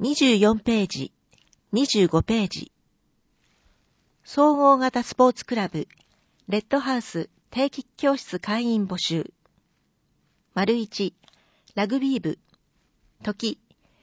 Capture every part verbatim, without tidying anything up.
にじゅうよんページ、にじゅうごページ。総合型スポーツクラブ、レッドハウス定期教室会員募集。丸いち、ラグビー部。時。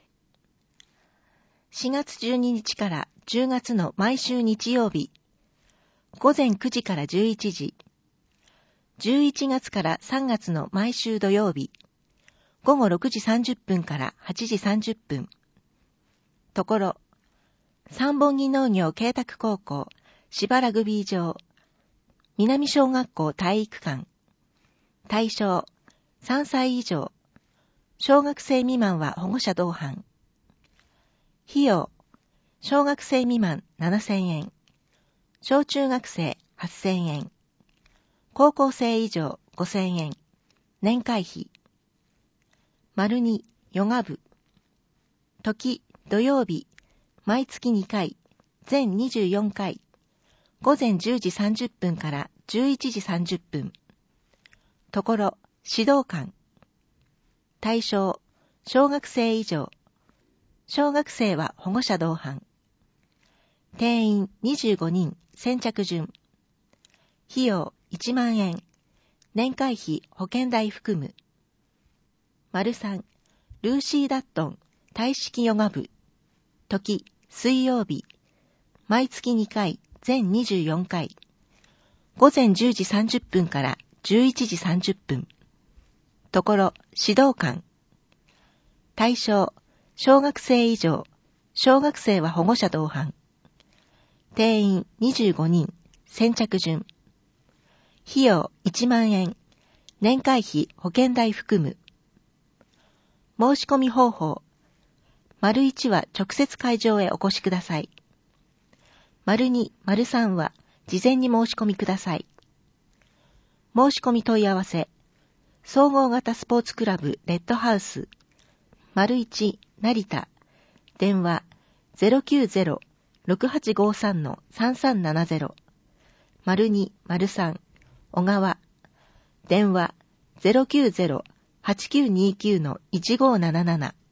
しがつじゅうににちからじゅうがつの毎週日曜日。午前くじからじゅういちじ。じゅういちがつからさんがつの毎週土曜日。午後ろくじさんじゅっぷんからはちじさんじゅっぷん。ところ、三本木農業慶卓高校芝ラグビー場、南小学校体育館。対象、さんさい以上。小学生未満は保護者同伴。費用、小学生未満ななせんえん。小中学生はっせんえん。高校生以上ごせんえん。年会費。丸に、ヨガ部。時、土曜日、毎月にかい、全にじゅうよんかい。午前じゅうじさんじゅっぷんからじゅういちじさんじゅっぷん。ところ、指導官。対象、小学生以上。小学生は保護者同伴。定員にじゅうごにん、先着順。費用いちまんえん。年会費保険代含む。丸さん、ルーシー・ダットン、体式ヨガ部。時、水曜日。毎月にかい、全にじゅうよんかい。午前じゅうじさんじゅっぷんからじゅういちじさんじゅっぷん。ところ、指導官。対象、小学生以上。小学生は保護者同伴。定員にじゅうごにん、先着順。費用いちまんえん。年会費保険代含む。申し込み方法。丸いちは直接会場へお越しください。丸に、丸さんは事前に申し込みください。申し込み問い合わせ。総合型スポーツクラブレッドハウス。丸いち、成田。電話 ゼロきゅうゼロ ろくはちごさん さんさんななゼロ。丸に、丸さん、小川。電話 ゼロきゅうゼロ はちきゅうにきゅう いちごなななな。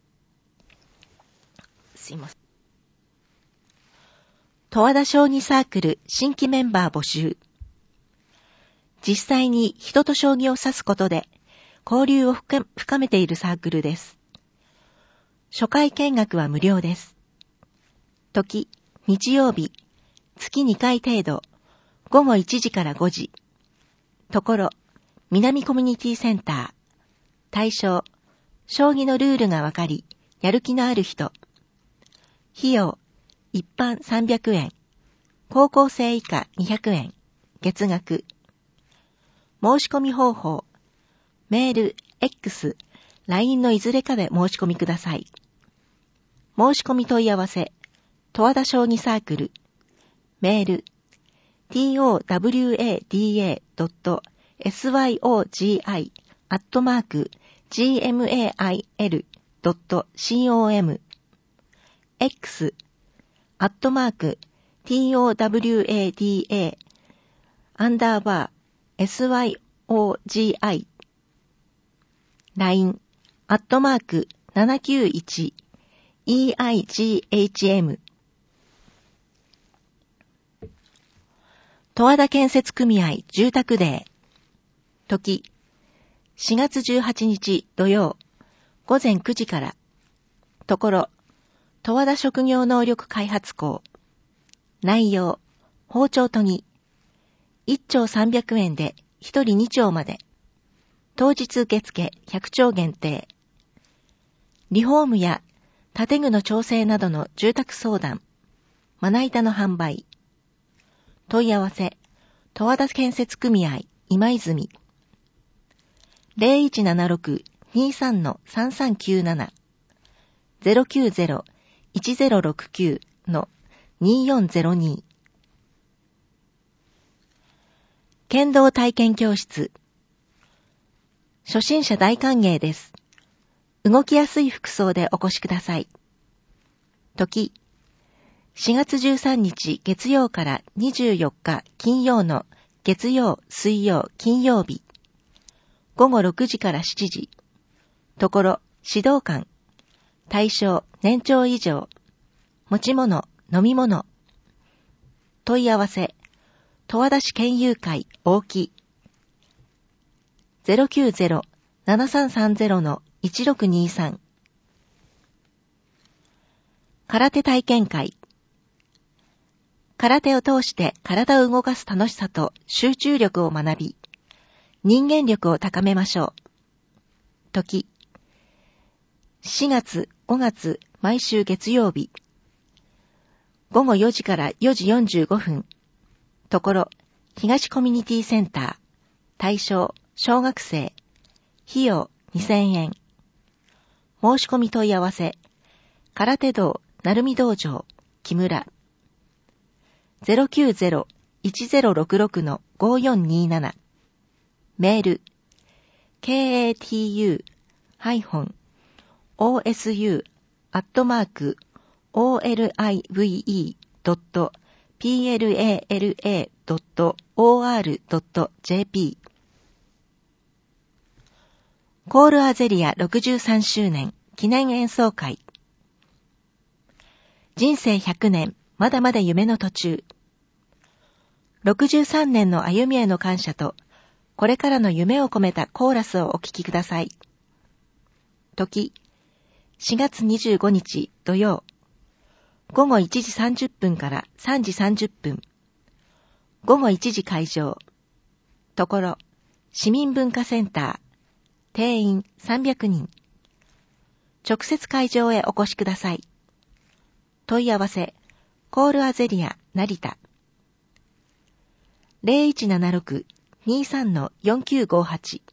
すいません。十和田将棋サークル新規メンバー募集。実際に人と将棋を指すことで交流を深めているサークルです。初回見学は無料です。時、日曜日、月にかい程度、午後いちじからごじ。ところ、南コミュニティセンター。対象、将棋のルールがわかり、やる気のある人。費用、一般さんびゃくえん。高校生以下にひゃくえん。月額。申し込み方法。メール、X、ライン のいずれかで申し込みください。申し込み問い合わせ。十和田将棋サークル。メール。トワダドットスヨギ アットマーク ジーエムエーアイエル ドット コム X アットマーク トワダアンダーバー スヨギ ライン アットマークななきゅういち イーアイジーエイチエム 十和田建設組合住宅デー。時、しがつじゅうはちにち土曜、午前くじから。ところ、十和田職業能力開発校。内容、包丁研ぎ。いっちょうさんびゃくえんでひとりにちょうまで。当日受付ひゃくちょう限定。リフォームや建具の調整などの住宅相談。まな板の販売。問い合わせ、十和田建設組合今泉。ゼロいちななろく にさん さんさんきゅうなな ゼロきゅうゼロ いちゼロろくきゅう によんゼロに。剣道体験教室。初心者大歓迎です。動きやすい服装でお越しください。時、しがつじゅうさんにち月曜からにじゅうよっか金曜の月曜、水曜、金曜日。午後ろくじからしちじ。ところ、指導官。 対象年長以上。持ち物、飲み物。問い合わせ、十和田市県友会大木 ゼロきゅうゼロ ななさんさんゼロ のいちろくにさん。空手体験会。空手を通して体を動かす楽しさと集中力を学び、人間力を高めましょう。時、しがつ、ごがつ、毎週月曜日。ごごよじからよじよんじゅうごふん。ところ、東コミュニティセンター。対象、小学生。費用、にせんえん。申し込み問い合わせ。空手道、なるみ道場、木村。ゼロきゅうゼロ いちゼロろくろく のごよんになな。メール。ケーエーティーユー オーエスユー アットマーク オーエルアイブイイー ドット ピーエルエーエルエー ドット オーアール ドット ジェーピー コールアゼリアろくじゅうさんしゅうねん記念演奏会。人生ひゃくねん、まだまだ夢の途中。ろくじゅうさんねんの歩みへの感謝と、これからの夢を込めたコーラスをお聴きください。時、しがつにじゅうごにち土曜。ごごいちじさんじゅっぷんからさんじさんじゅっぷん。ごごいちじ会場。ところ、市民文化センター。定員さんびゃくにん。直接会場へお越しください。問い合わせ、コールアゼリア、成田。ゼロいちななろく にさん よんきゅうごはち。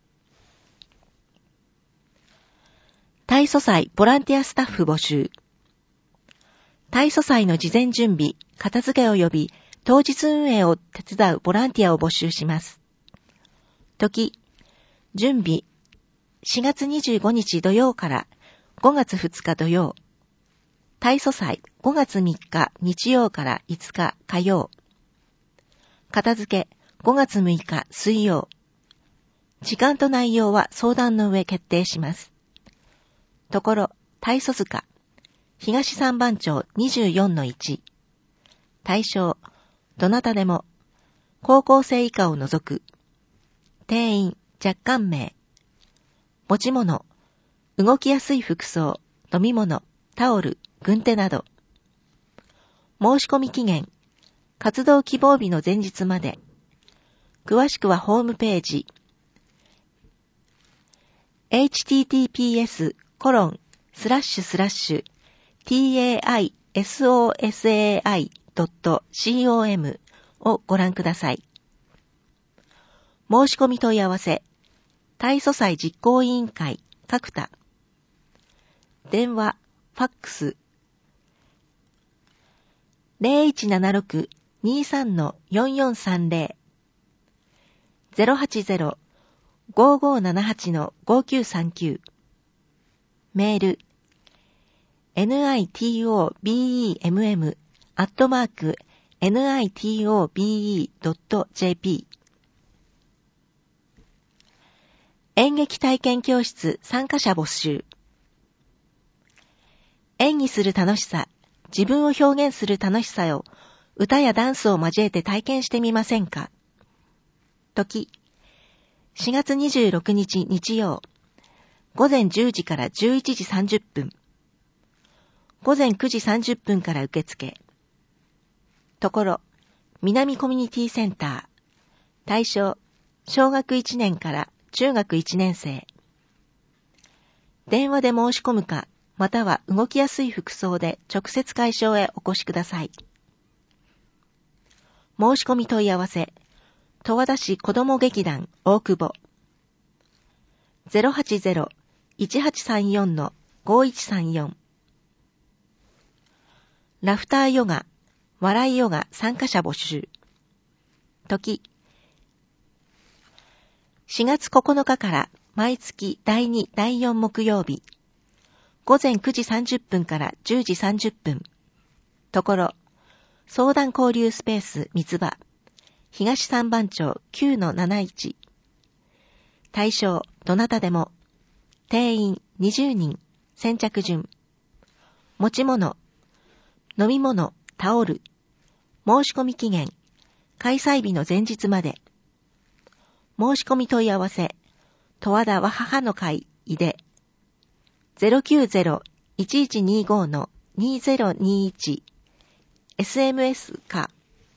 体組祭ボランティアスタッフ募集。体組祭の事前準備、片付け及び当日運営を手伝うボランティアを募集します。時、準備、しがつにじゅうごにち土曜からごがつふつか土曜。体組祭ごがつみっか日曜からいつか火曜。片付けごがつむいか水曜。時間と内容は相談の上決定します。ところ、体組塚。東三番町 にじゅうよんのいち。対象、どなたでも、高校生以下を除く。定員、若干名。持ち物、動きやすい服装、飲み物、タオル、軍手など。申し込み期限、活動希望日の前日まで。詳しくはホームページ。エイチティーティーピーエス コロンスラッシュスラッシュ ティーエーアイエスオーエスエーアイ ドット コム をご覧ください。申し込み問い合わせ、体組祭実行委員会、角田。電話、ファックス。ゼロいちななろく にさん よんよんさんゼロ。ゼロはちゼロ ごごななはち ごきゅうさんきゅう。メール、ナイトベム アットマーク ナイトベム ドット ジェーピー。演劇体験教室参加者募集。演技する楽しさ、自分を表現する楽しさを歌やダンスを交えて体験してみませんか。時、しがつにじゅうろくにち日曜。ごぜんじゅうじからじゅういちじさんじゅっぷん。ごぜんくじさんじゅっぷんから受付。ところ、南コミュニティセンター。対象、小学いちねんから中学いちねん生。電話で申し込むか、または動きやすい服装で直接会場へお越しください。申し込み問い合わせ、十和田市子ども劇団大久保。ゼロはちゼロ いちはちさんよん ごいちさんよん。ラフターヨガ、笑いヨガ参加者募集。時、しがつここのかから毎月だいに、だいよん木曜日。ごぜんくじさんじゅっぷんからじゅうじさんじゅっぷん。ところ、相談交流スペース三つ葉。東三番町 きゅうのなないち。対象、どなたでも。定員にじゅうにん。先着順。 持ち物、飲み物、タオル、申し込み期限、開催日の前日まで。申し込み問い合わせ、十和田わ母の会いで、ゼロきゅうゼロ いちいちにご のにゼロにいち、エスエムエス か、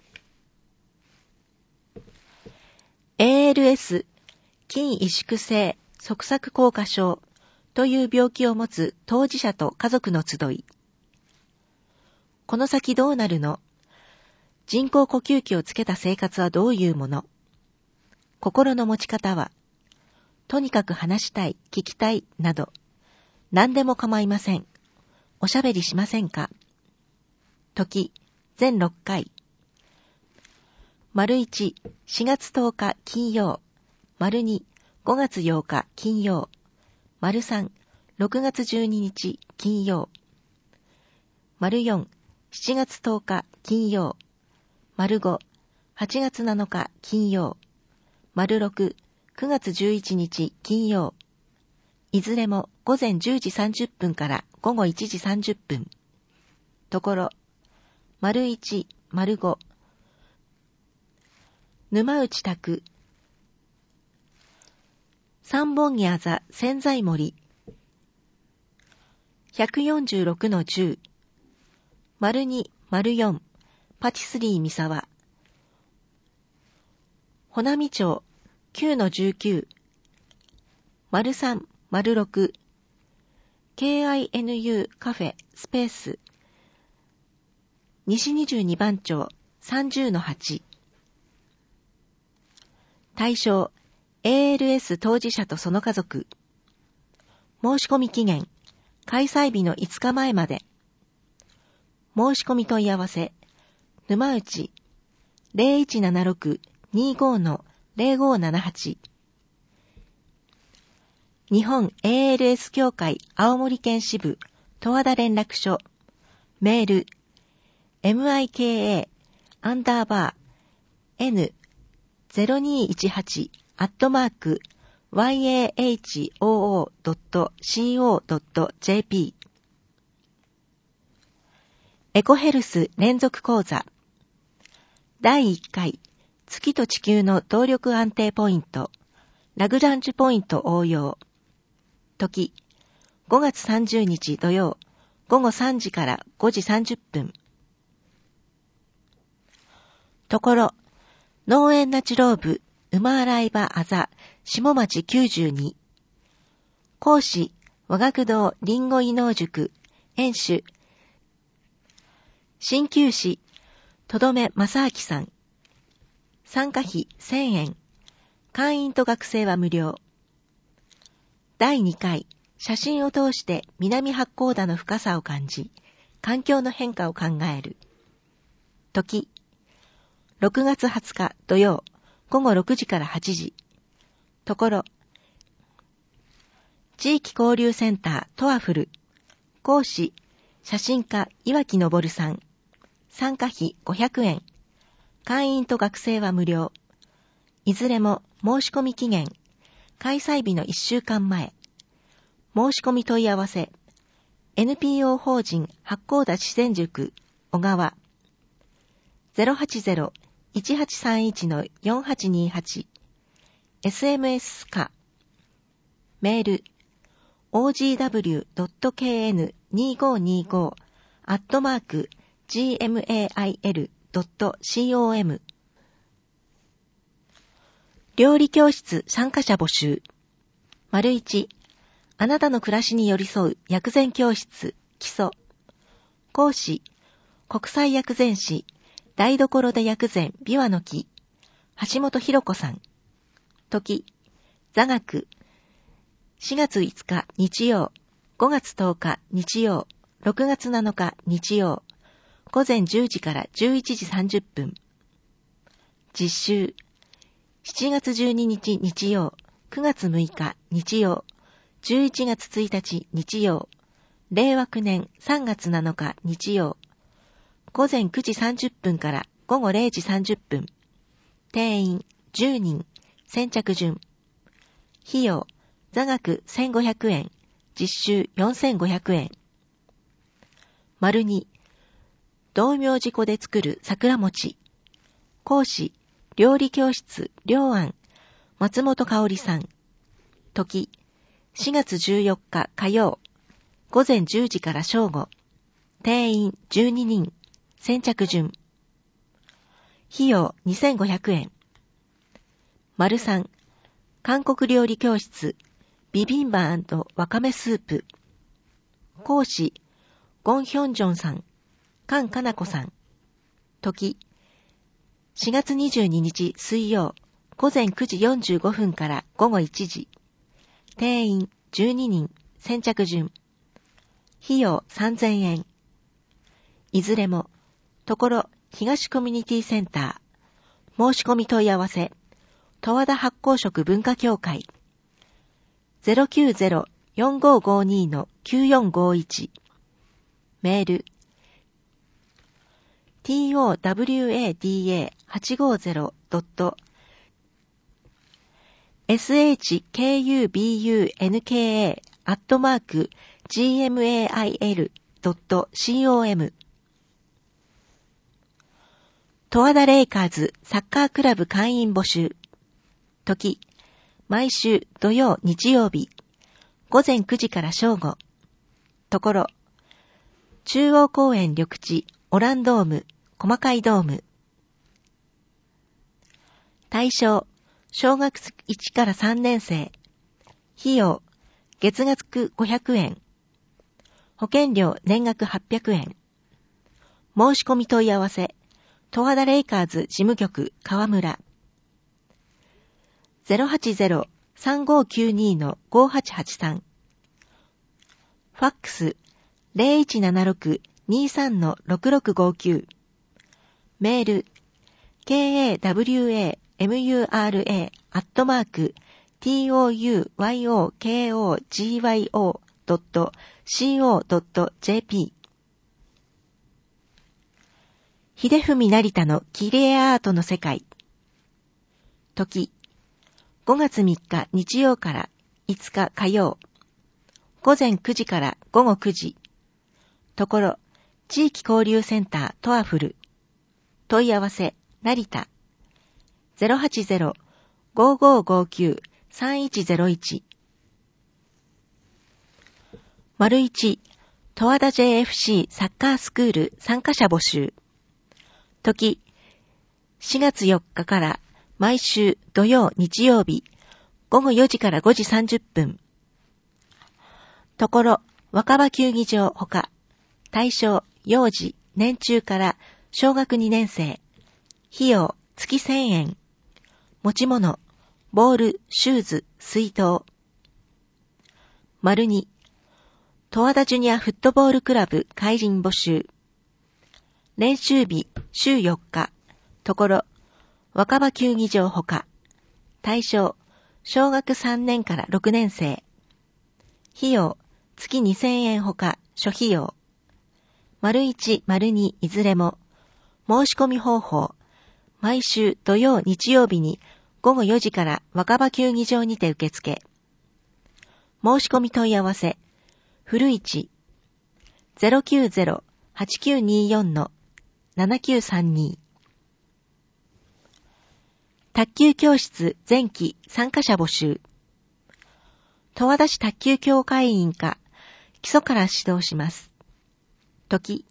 エーエルエス、筋萎縮性側索硬化症という病気を持つ当事者と家族の集い。この先どうなるの？人工呼吸器をつけた生活はどういうもの？心の持ち方は、とにかく話したい、聞きたい、など、何でも構いません。おしゃべりしませんか？時、全ろっかい。丸いち、しがつとおか金曜。丸に、ごがつようか金曜。丸さん、ろくがつじゅうににち金曜。丸よん、しちがつとおか金曜。丸ご、はちがつなのか金曜。丸ろく、くがつじゅういちにち金曜。いずれも午前じゅうじさんじゅっぷんから午後いちじさんじゅっぷん。ところ、丸いち、丸ご、沼内宅、三本木あざ千載森、ひゃくよんじゅうろくのじゅう、丸に、丸よん、パティスリー三沢、穂波町きゅうのじゅうきゅう、丸さん、丸ろく、ケーアイエヌユー カフェスペース、西にじゅうにばん町さんじゅうのはち。対象、エーエルエス 当事者とその家族。申し込み期限、開催日のいつかまえまで。申し込み問い合わせ、沼内 ゼロいちななろく にご の ゼロごななはち。日本 エーエルエス 協会青森県支部十和田連絡所。メール、mika アンダーバー n ゼロにいちはち アットマーク ワイエーエイチオーオー ドット シーオー ドット ジェーピー エコヘルス連続講座だいいっかい月と地球の動力安定ポイントラグランジュポイント応用時ごがつさんじゅうにち土曜ごごさんじからごじさんじゅっぷんところ農園ナチュロー部馬洗い場あざ下町きゅうじゅうに講師和学堂りんご医農塾園主鍼灸師とどめ正明さん参加費せんえん会員と学生は無料だいにかい写真を通して南八甲田の深さを感じ環境の変化を考える時ろくがつはつか土曜ごごろくじからはちじところ地域交流センタートワフル講師写真家岩木昇さん参加費ごひゃくえん会員と学生は無料いずれも申し込み期限開催日のいっしゅうかんまえ申し込み問い合わせ エヌピーオー 法人八甲田自然塾小川 ゼロはちゼロ いちはちさんいち のよんはちにはち エスエムエス かメール オージーダブリュードットケーエヌにごにご アットマーク ジーエムエーアイエルドットコム 料理教室参加者募集丸いちあなたの暮らしに寄り添う薬膳教室基礎講師国際薬膳師台所で薬膳琵琶の木橋本博子さん時座学しがついつか日曜ごがつとおか日曜ろくがつなのか日曜午前じゅうじからじゅういちじさんじゅっぷん実習しちがつじゅうににち日曜くがつむいか日曜じゅういちがつついたち日曜令和きゅうねんさんがつなのか日曜午前くじさんじゅっぷんからごごれいじさんじゅっぷん定員じゅうにん先着順費用座学せんごひゃくえん実習よんせんごひゃくえん丸に、道明寺粉で作る桜餅。講師、料理教室、良安、松本香織さん。時、しがつじゅうよっか火曜、午前じゅうじから正午。定員じゅうににん。先着順。費用にせんごひゃくえん。丸さん、韓国料理教室、ビビンバ&わかめスープ。講師、ゴンヒョンジョンさん、カンカナコさん。時、しがつにじゅうににち水曜、午前くじよんじゅうごふんから午後いちじ。定員じゅうににん、先着順。費用さんぜんえん。いずれも、ところ東コミュニティセンター。申し込み問い合わせ、十和田発酵食文化協会。ゼロきゅうゼロ よんごーごーにー きゅうよんごーいち。メール、トワダはちごーぜろ ドット シャクブンカ アットマーク ジーエムエーアイエル ドット コム 十和田レイカーズサッカークラブ会員募集。時、毎週土曜日曜日、午前くじから正午。ところ、中央公園緑地オランドーム、細貝ドーム。対象、小学いちからさんねん生。費用、月額ごひゃくえん。保険料年額はっぴゃくえん。申し込み問い合わせ、十和田レイカーズ事務局川村。ゼロはちゼロ さんごーきゅうにー ごーはちはちさん。ファックス ゼロいちななろく にーさん ろくろくごーきゅう。メール ケーエーダブリューエーエムユーアールエー アットマーク トゥヨーケーオージーワイオー ドット コー ジェーピー。秀文成田の切り絵アートの世界。時、ごがつみっか日曜からいつか火曜。午前くじから午後くじ。ところ、地域交流センタートワフル。問い合わせ、成田。ゼロはちゼロ ごーごーごーきゅう さんいちゼロいち。丸一、十和田 ジェーエフシー サッカースクール参加者募集。時、しがつよっかから毎週土曜日曜日、午後よじからごじさんじゅっぷん。ところ、若葉球技場ほか。対象、幼児、年中から小学にねん生。費用、月せんえん。持ち物、ボール、シューズ、水筒。丸に、十和田ジュニアフットボールクラブ会員募集。練習日、週よっか。ところ、若葉球技場ほか。対象、小学さんねんからろくねん生。費用、月にせんえんほか、諸費用。丸一、丸二、いずれも。申し込み方法。毎週土曜日曜日に午後よじから若葉球技場にて受付。申し込み問い合わせ。古市 ゼロきゅうゼロ はちきゅうにーよん ななきゅうさんに。卓球教室前期参加者募集。十和田市卓球協会員課、基礎から指導します。時、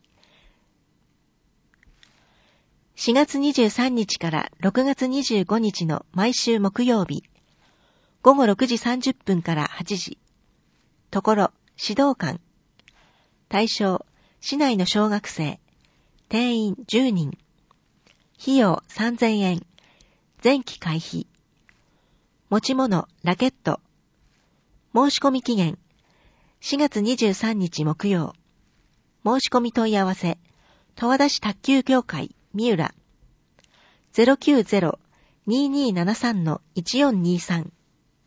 しがつにじゅうさんにちからろくがつにじゅうごにちの毎週木曜日、午後ろくじさんじゅっぷんからはちじ。ところ、指導官。対象、市内の小学生。定員じゅうにん。費用さんぜんえん。前期会費。持ち物、ラケット。申し込み期限。しがつにじゅうさんにち木曜。申し込み問い合わせ。十和田市卓球協会、三浦。ゼロきゅうゼロ にーにーななさん いちよんにーさん。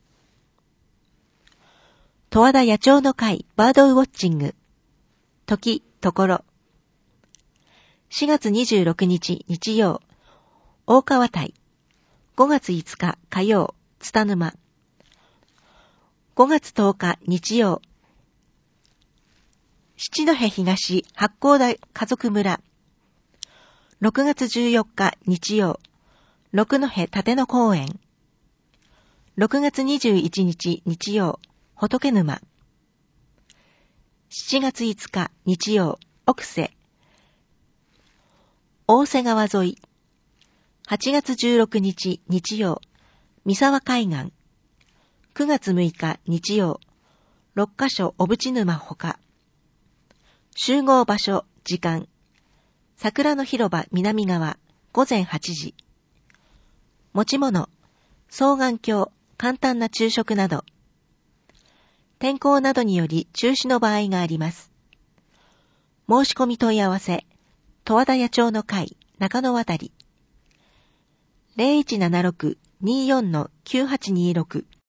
十和田野鳥の会、バードウォッチング。時、ところ。しがつにじゅうろくにち日曜。大川台。ごがついつか火曜、津田沼。ごがつとおか日曜。し七戸東八甲田家族村。ろくがつじゅうよっか日曜、六戸立野公園。ろくがつにじゅういちにち日曜、仏沼。しちがついつか日曜、奥瀬。大瀬川沿い。はちがつじゅうろくにち日曜、三沢海岸。くがつむいか日曜、ろっかしょ小淵沼ほか。集合場所、時間。桜の広場南側、ごぜんはちじ。持ち物、双眼鏡、簡単な昼食など。天候などにより中止の場合があります。申し込み問い合わせ、十和田野町の会、中野渡り。ゼロいちななろく にーよん きゅうはちにーろく